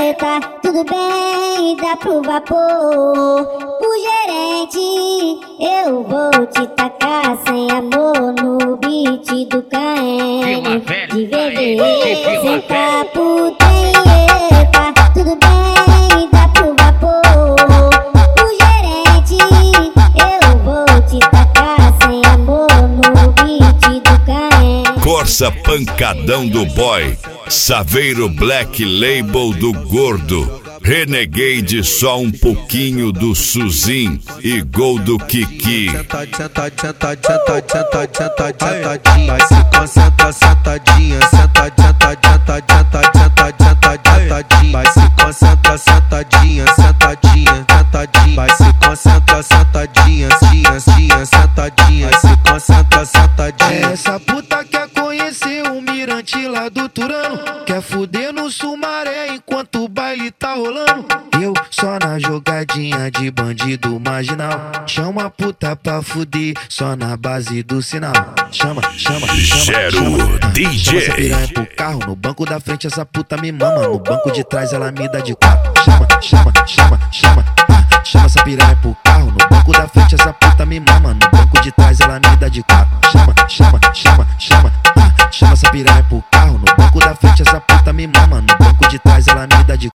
Eita, tudo bem, dá pro vapor. O gerente, eu vou te tacar sem amor no beat do KM. De VV, sem papo tem. Eita, tudo bem, dá pro vapor. O gerente, eu vou te tacar sem amor no beat do KM. Corsa pancadão do boy, Saveiro Black Label do gordo, Renegade só um pouquinho do Suzin e gol do Kiki. Vai se concentra, sentadinha, sentadinha, vai se concentra, sentadinha, sentadinha, vai se concentra, sentadinha, sentadinha, vai se concentra, sentadinha. Essa puta quer conhecer o mirante lá do Turano, quer fuder no Sumaré enquanto o baile tá rolando. Eu só na jogadinha de bandido marginal, chama a puta pra fuder só na base do sinal. Chama, Gero DJ. Chama essa piranha pro carro, no banco da frente essa puta me mama, no banco de trás ela me dá de quatro. Chama essa piranha pro carro, no banco da frente essa puta me mama, no banco de trás ela me dá de quatro. Chama essa piranha pro carro, no banco da frente essa puta me mama, no banco de trás ela me dá de